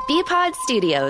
Bpod Studios.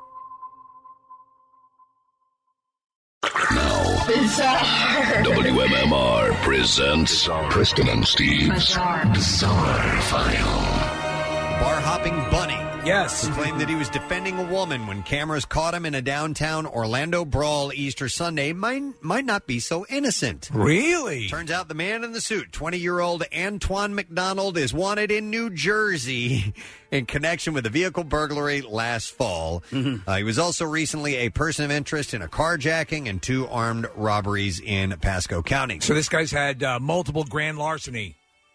WMMR presents Preston and Steve's Bizarre File. Bar-hopping bunny. Yes. Who claimed that he was defending a woman when cameras caught him in a downtown Orlando brawl Easter Sunday might not be so innocent. Really? Turns out the man in the suit, 20-year-old Antoine McDonald, is wanted in New Jersey in connection with a vehicle burglary last fall. He was also recently a person of interest in a carjacking and 2 armed robberies in Pasco County. So this guy's had multiple grand larceny.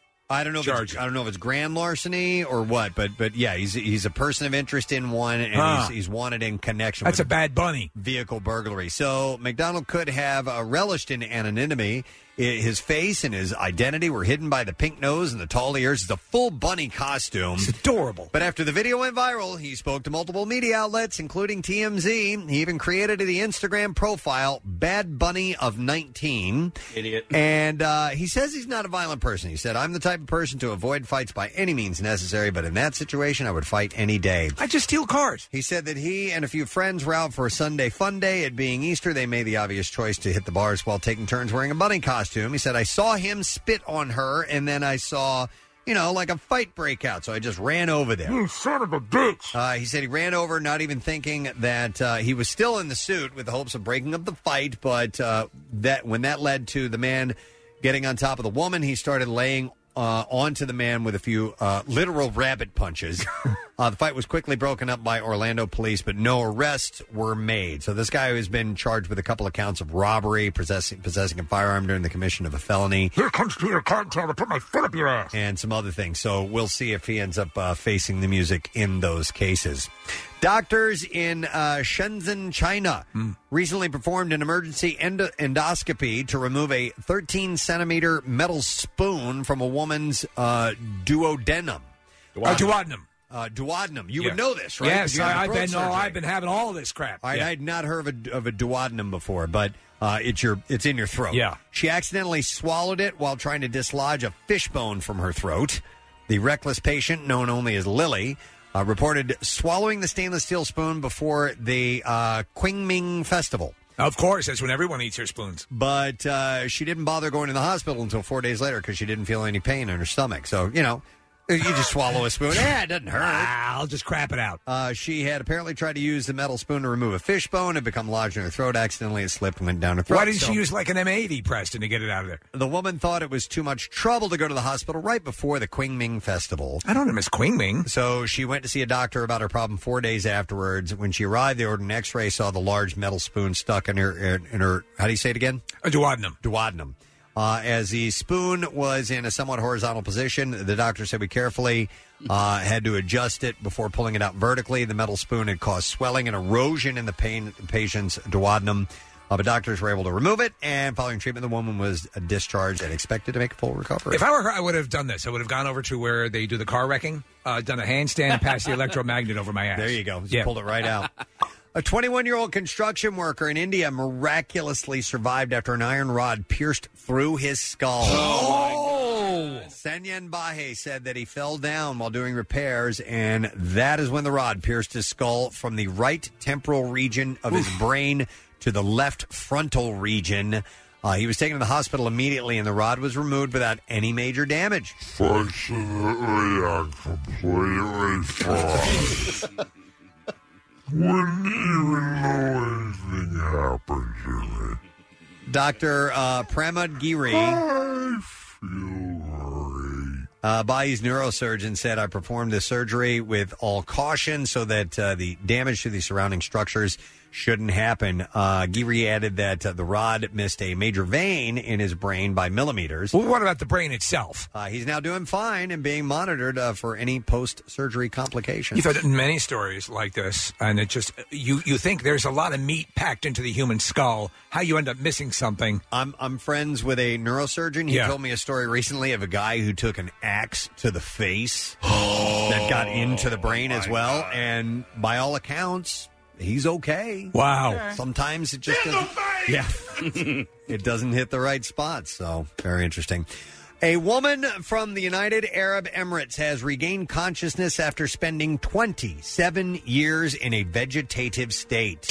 I don't know if it's grand larceny or what, but yeah, he's a person of interest in one, and he's wanted in connection. That's with a bad bunny. Vehicle burglary. So McDonald could have relished in anonymity. His face and his identity were hidden by the pink nose and the tall ears. It's a full bunny costume. It's adorable. But after the video went viral, he spoke to multiple media outlets, including TMZ. He even created the Instagram profile Bad Bunny of 19. Idiot. And he says he's not a violent person. He said, I'm the type of person to avoid fights by any means necessary, but in that situation, I would fight any day. I just steal cars. He said that he and a few friends were out for a Sunday fun day. It being Easter, they made the obvious choice to hit the bars while taking turns wearing a bunny costume. He said, I saw him spit on her, and then I saw, like a fight break out, so I just ran over there. You son of a bitch. He said he ran over, not even thinking that he was still in the suit with the hopes of breaking up the fight, but when that led to the man getting on top of the woman, he started laying onto the man with a few literal rabbit punches. The fight was quickly broken up by Orlando police, but no arrests were made. So this guy has been charged with a couple of counts of robbery, possessing a firearm during the commission of a felony. Here comes Peter Cottontail to put my foot up your ass. And some other things. So we'll see if he ends up facing the music in those cases. Doctors in Shenzhen, China, recently performed an emergency endoscopy to remove a 13-centimeter metal spoon from a woman's duodenum. Duodenum. You would know this, right? Yes, I've been having all this crap. I had not heard of a duodenum before, but it's in your throat. Yeah. She accidentally swallowed it while trying to dislodge a fishbone from her throat. The reckless patient, known only as Lily, reported swallowing the stainless steel spoon before the Qingming Festival. Of course, that's when everyone eats their spoons. But she didn't bother going to the hospital until 4 days later because she didn't feel any pain in her stomach. So, you just swallow a spoon. It doesn't hurt. I'll just crap it out. She had apparently tried to use the metal spoon to remove a fishbone. It become lodged in her throat. Accidentally, it slipped and went down her throat. Why didn't she use like an M80, Preston, to get it out of there? The woman thought it was too much trouble to go to the hospital right before the Qingming Festival. I don't know Miss Qingming. So she went to see a doctor about her problem 4 days afterwards. When she arrived, they ordered an X-ray, saw the large metal spoon stuck in her how do you say it again? A duodenum. Duodenum. As the spoon was in a somewhat horizontal position, the doctor said we carefully had to adjust it before pulling it out vertically. The metal spoon had caused swelling and erosion in the patient's duodenum. But doctors were able to remove it, and following treatment, the woman was discharged and expected to make a full recovery. If I were her, I would have done this. I would have gone over to where they do the car wrecking, done a handstand, and passed the electromagnet over my ass. There you go. Just pulled it right out. A 21-year-old construction worker in India miraculously survived after an iron rod pierced through his skull. Sanyan Bahe said that he fell down while doing repairs, and that is when the rod pierced his skull from the right temporal region of his brain to the left frontal region. He was taken to the hospital immediately, and the rod was removed without any major damage. Fortunately, I'm completely fine. Wouldn't even know anything happened to me. Dr. Pramod Giri, I feel great. Bahi's neurosurgeon, said, I performed this surgery with all caution so that the damage to the surrounding structures shouldn't happen. Giri added that the rod missed a major vein in his brain by millimeters. Well, what about the brain itself? He's now doing fine and being monitored for any post-surgery complications. You've had many stories like this, and it just you think there's a lot of meat packed into the human skull. How you end up missing something? I'm friends with a neurosurgeon. He told me a story recently of a guy who took an axe to the face that got into the brain as well, and by all accounts, he's okay. Wow. Sometimes it just doesn't. Yeah. It doesn't hit the right spot. So very interesting. A woman from the United Arab Emirates has regained consciousness after spending 27 years in a vegetative state.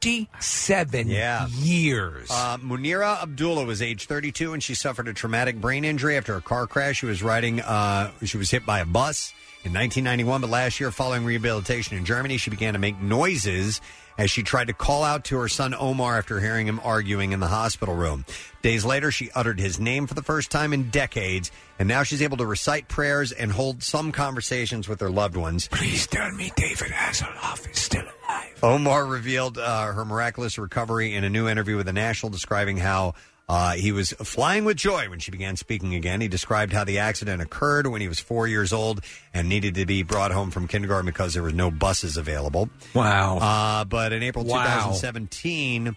27 years. Munira Abdullah was age 32, and she suffered a traumatic brain injury after a car crash. She was hit by a bus in 1991, but last year, following rehabilitation in Germany, she began to make noises as she tried to call out to her son Omar after hearing him arguing in the hospital room. Days later, she uttered his name for the first time in decades, and now she's able to recite prayers and hold some conversations with her loved ones. Please tell me David Hasselhoff is still alive. Omar revealed her miraculous recovery in a new interview with The National, describing how he was flying with joy when she began speaking again. He described how the accident occurred when he was 4 years old and needed to be brought home from kindergarten because there were no buses available. Wow. But in April 2017,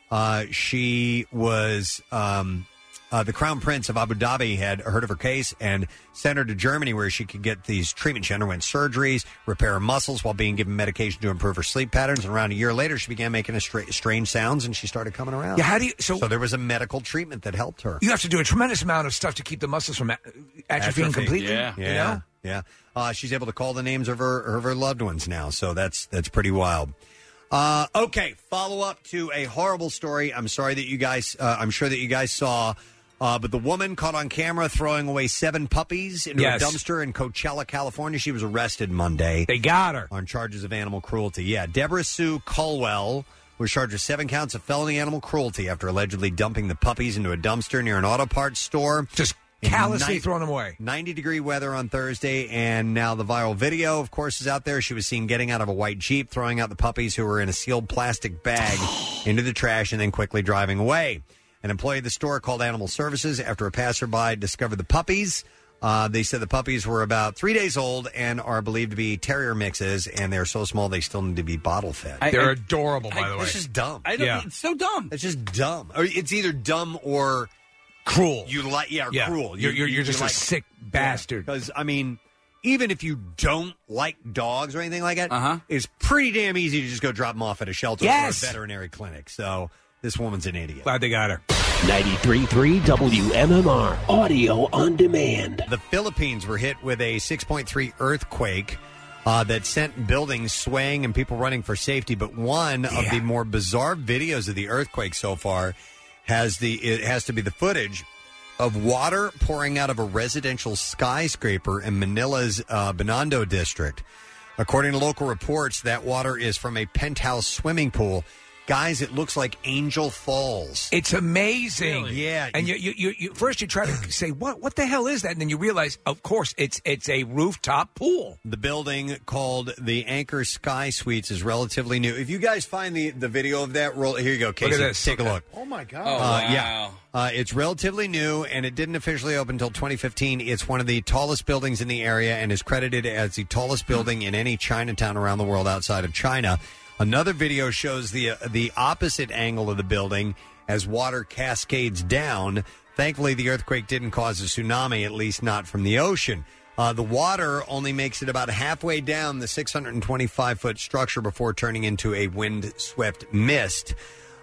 she was... the Crown Prince of Abu Dhabi had heard of her case and sent her to Germany where she could get these treatments. She underwent surgeries, repair her muscles while being given medication to improve her sleep patterns. And around a year later, she began making strange sounds and she started coming around. Yeah, how do you? So there was a medical treatment that helped her. You have to do a tremendous amount of stuff to keep the muscles from atrophying completely. Yeah. She's able to call the names of her loved ones now, so that's pretty wild. Okay, follow up to a horrible story. I'm sorry that you guys. I'm sure that you guys saw. But the woman caught on camera throwing away 7 puppies into a dumpster in Coachella, California. She was arrested Monday. They got her. On charges of animal cruelty. Yeah, Deborah Sue Colwell was charged with 7 counts of felony animal cruelty after allegedly dumping the puppies into a dumpster near an auto parts store. Just callously throwing them away. 90-degree weather on Thursday, and now the viral video, of course, is out there. She was seen getting out of a white Jeep, throwing out the puppies who were in a sealed plastic bag into the trash, and then quickly driving away. An employee of the store called Animal Services after a passerby discovered the puppies. They said the puppies were about 3 days old and are believed to be terrier mixes, and they're so small they still need to be bottle fed. They're adorable, by the way. It's just dumb. It's so dumb. It's just dumb. Or it's either dumb or cruel. Cruel. You're just a sick bastard. Because, I mean, even if you don't like dogs or anything like that, it's pretty damn easy to just go drop them off at a shelter or a veterinary clinic. So this woman's an idiot. Glad they got her. 93.3 WMMR, audio on demand. The Philippines were hit with a 6.3 earthquake that sent buildings swaying and people running for safety. But one of the more bizarre videos of the earthquake so far has to be the footage of water pouring out of a residential skyscraper in Manila's Binondo district. According to local reports, that water is from a penthouse swimming pool. Guys, it looks like Angel Falls. It's amazing. Really? Yeah. And you first you try to say, what the hell is that? And then you realize, of course, it's a rooftop pool. The building called the Anchor Sky Suites is relatively new. If you guys find the video of that, here you go, Casey. Look at this. Take a look. Oh, my God. Yeah. It's relatively new, and it didn't officially open until 2015. It's one of the tallest buildings in the area and is credited as the tallest building in any Chinatown around the world outside of China. Another video shows the opposite angle of the building as water cascades down. Thankfully, the earthquake didn't cause a tsunami, at least not from the ocean. The water only makes it about halfway down the 625-foot structure before turning into a wind-swept mist.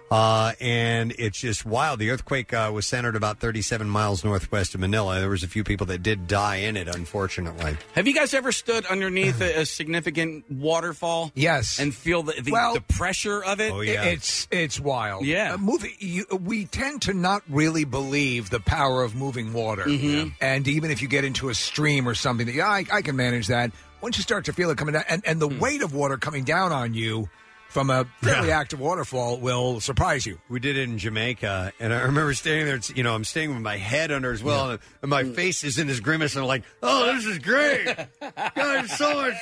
And it's just wild. The earthquake was centered about 37 miles northwest of Manila. There was a few people that did die in it, unfortunately. Have you guys ever stood underneath a significant waterfall? Yes. And feel the pressure of it? Oh, yeah. It's wild. Yeah. We tend to not really believe the power of moving water. Mm-hmm. And even if you get into a stream or something, I can manage that. Once you start to feel it coming down, and the weight of water coming down on you from a fairly active waterfall will surprise you. We did it in Jamaica, and I remember standing there, I'm staying with my head under as well, and my face is in this grimace, and I'm like, oh, this is great. God, so much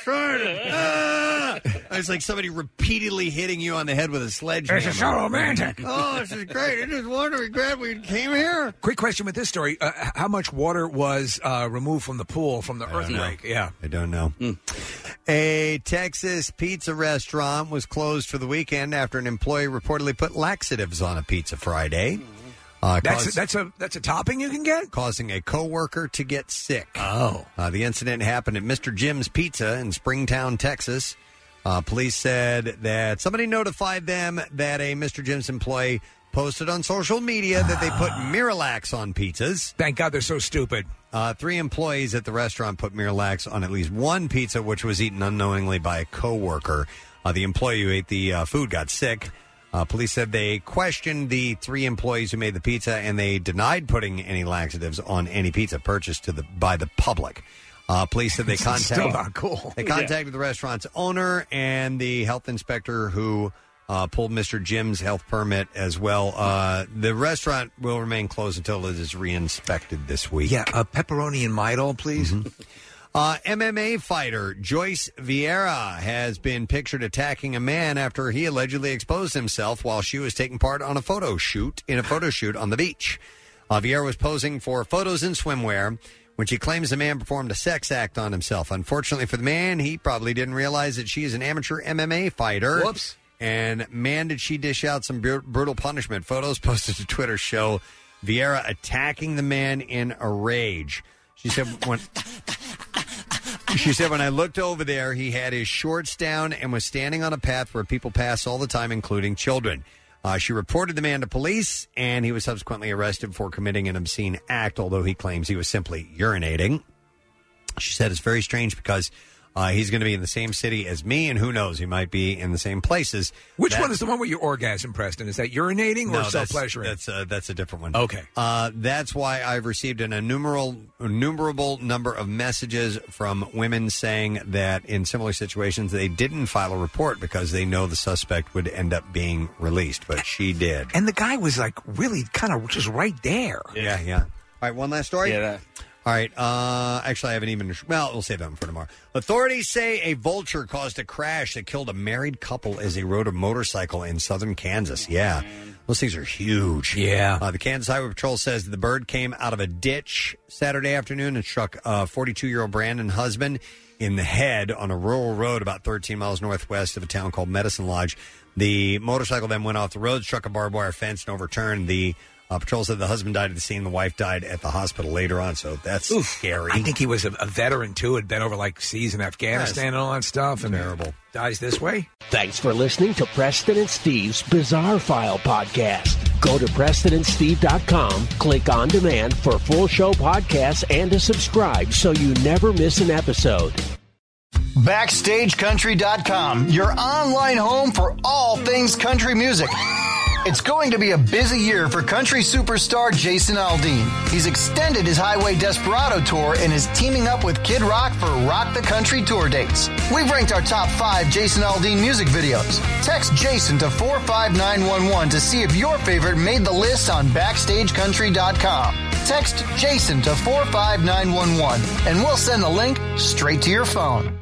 fun. It's like somebody repeatedly hitting you on the head with a sledgehammer. This is so romantic. Oh, this is great. I just wondering, glad we came here. Quick question with this story. How much water was removed from the pool from the earthquake? Yeah. I don't know. A Texas pizza restaurant was closed for the weekend after an employee reportedly put laxatives on a pizza Friday. That's a topping you can get? Causing a coworker to get sick. Oh. The incident happened at Mr. Jim's Pizza in Springtown, Texas. Police said that somebody notified them that a Mr. Jim's employee posted on social media that they put Miralax on pizzas. Thank God they're so stupid. 3 employees at the restaurant put Miralax on at least one pizza, which was eaten unknowingly by a coworker. The employee who ate the food got sick. Police said they questioned the 3 employees who made the pizza, and they denied putting any laxatives on any pizza purchased by the public. Police said they Still not cool. They contacted the restaurant's owner and the health inspector who pulled Mr. Jim's health permit as well. The restaurant will remain closed until it is re-inspected this week. Yeah, a pepperoni and Midol, please. MMA fighter Joyce Vieira has been pictured attacking a man after he allegedly exposed himself while she was taking part on a photo shoot on the beach. Vieira was posing for photos in swimwear when she claims the man performed a sex act on himself. Unfortunately for the man, he probably didn't realize that she is an amateur MMA fighter. Whoops. And man, did she dish out some brutal punishment. Photos posted to Twitter show Vieira attacking the man in a rage. She said when I looked over there, he had his shorts down and was standing on a path where people pass all the time, including children. She reported the man to police, and he was subsequently arrested for committing an obscene act, although he claims he was simply urinating. She said it's very strange because he's going to be in the same city as me, and who knows, he might be in the same places. Which one is the one where you orgasm, Preston? Is that urinating or self-pleasuring? That's a different one. Okay. That's why I've received an innumerable number of messages from women saying that in similar situations they didn't file a report because they know the suspect would end up being released, but she did. And the guy was like really kind of just right there. Yeah. All right, one last story? Yeah. All right. Actually, I haven't even... Well, we'll save that one for tomorrow. Authorities say a vulture caused a crash that killed a married couple as they rode a motorcycle in southern Kansas. Yeah. Those things are huge. Yeah. The Kansas Highway Patrol says the bird came out of a ditch Saturday afternoon and struck a 42-year-old Brandon husband in the head on a rural road about 13 miles northwest of a town called Medicine Lodge. The motorcycle then went off the road, struck a barbed wire fence, and overturned. The patrol said the husband died at the scene. The wife died at the hospital later on, so that's scary. I think he was a veteran, too. Had been over, seas in Afghanistan and all that stuff. And terrible. Dies this way. Thanks for listening to Preston and Steve's Bizarre File podcast. Go to PrestonandSteve.com, click on demand for full show podcasts, and to subscribe so you never miss an episode. BackstageCountry.com, your online home for all things country music. It's going to be a busy year for country superstar Jason Aldean. He's extended his Highway Desperado tour and is teaming up with Kid Rock for Rock the Country tour dates. We've ranked our top 5 Jason Aldean music videos. Text Jason to 45911 to see if your favorite made the list on BackstageCountry.com. Text Jason to 45911 and we'll send the link straight to your phone.